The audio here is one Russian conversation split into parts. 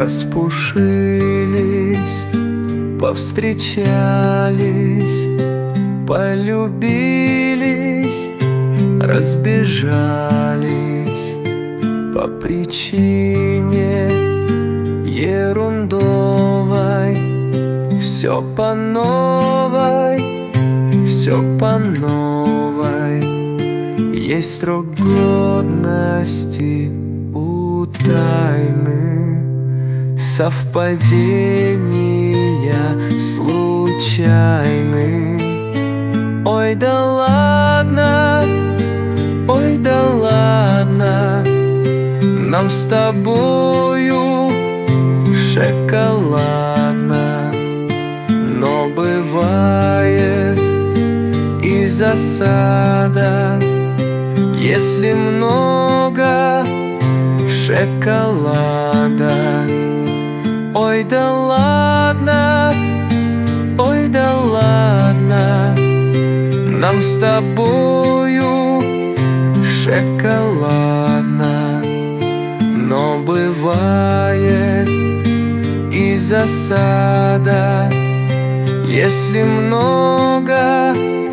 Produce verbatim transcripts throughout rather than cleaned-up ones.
распушились, повстречались, полюбились, разбежались по причине ерундовой. Все по новой, все по новой. Есть срок годности у тайны, совпадения случайны. Ой, да ладно, ой, да ладно, нам с тобою шоколадно. Но бывает и засада, если много шоколада. Ой, да ладно, ой, да ладно, нам с тобою шоколадно. Но бывает и засада, если много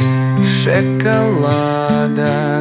шоколада.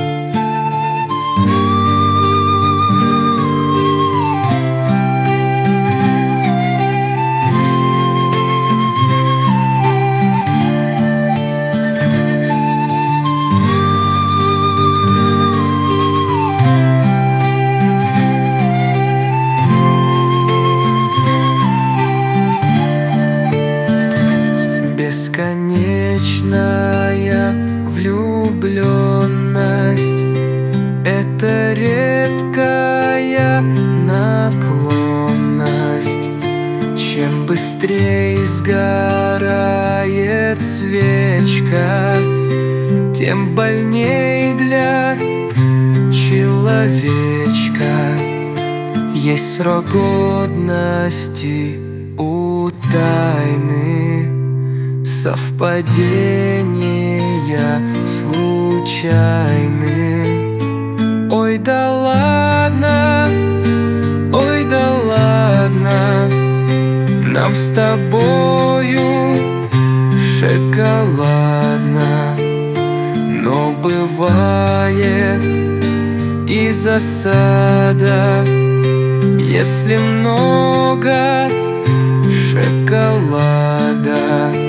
Бесконечная влюбленность — это редкая наклонность. Чем быстрее сгорает свечка, тем больней для человечка. Есть срок годности у тайны, совпадения случайны. Ой, да ладно, ой, да ладно, нам с тобою шоколадно. Но бывает и засада, если много шоколада.